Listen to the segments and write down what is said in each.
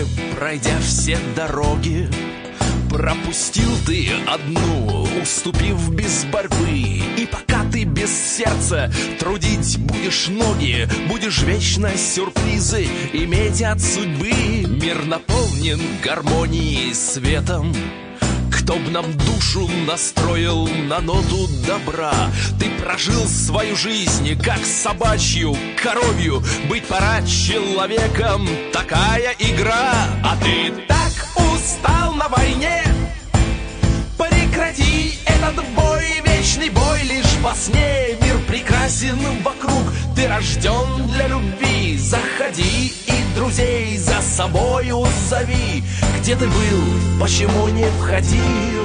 жизни, пройдя все дороги, пропустил ты одну, уступив без борьбы. И пока ты без сердца трудить будешь ноги, будешь вечно сюрпризы иметь от судьбы. Мир наполнен гармонией и светом. Кто б нам душу настроил на ноту добра? Ты прожил свою жизнь, как собачью, коровью. Быть пора человеком, такая игра. А ты так устал на войне, прекрати этот бой, вечный бой лишь во сне. Мир прекрасен вокруг, ты рожден для любви. Заходи и друзей за собою зови. Где ты был, почему не входил?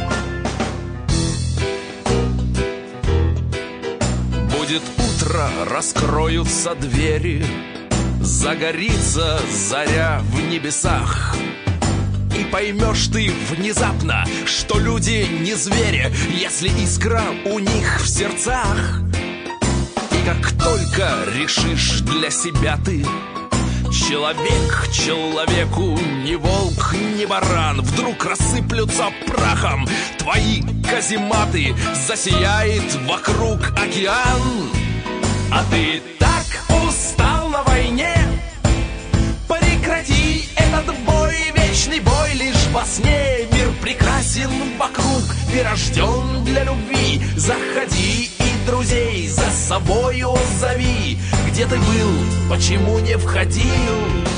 Будет утро, раскроются двери, загорится заря в небесах. И поймешь ты внезапно, что люди не звери, если искра у них в сердцах. И как только решишь для себя ты, человек человеку не волк, не баран, вдруг рассыплются прахом твои казематы, засияет вокруг океан. А ты так устал на войне, прекрати этот бой, вечный бой лишь во сне. Мир прекрасен вокруг, ты рожден для любви. Заходи и друзей за собою зови. Где ты был, почему не входил?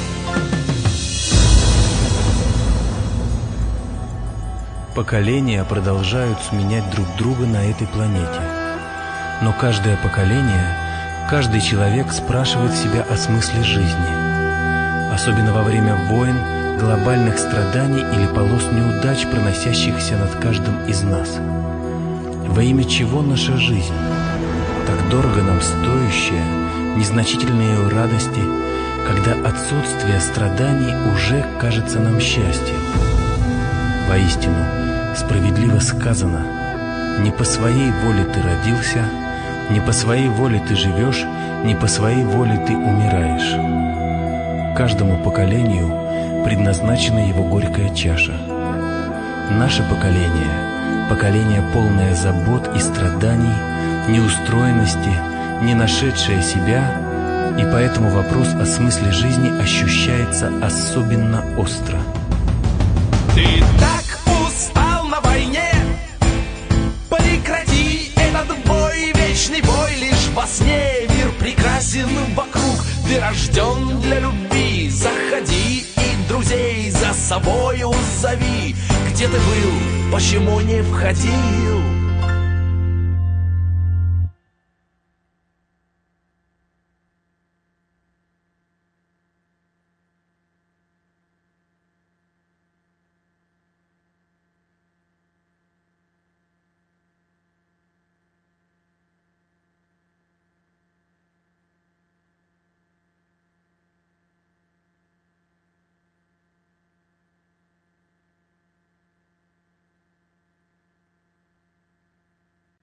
Поколения продолжают сменять друг друга на этой планете. Но каждое поколение, каждый человек спрашивает себя о смысле жизни. Особенно во время войн, глобальных страданий или полос неудач, проносящихся над каждым из нас. Во имя чего наша жизнь? Так дорого нам стоящая, незначительные радости, когда отсутствие страданий уже кажется нам счастьем. Воистину, справедливо сказано: не по своей воле ты родился, не по своей воле ты живешь, не по своей воле ты умираешь. Каждому поколению предназначена его горькая чаша. Наше поколение, поколение полное забот и страданий, неустроенности, не нашедшее себя, и поэтому вопрос о смысле жизни ощущается особенно остро. Ты так устал на войне, прекрати этот бой, вечный бой лишь во сне. Мир прекрасен вокруг, ты рожден для любви. Заходи и друзей за собою зови. Где ты был, почему не входил?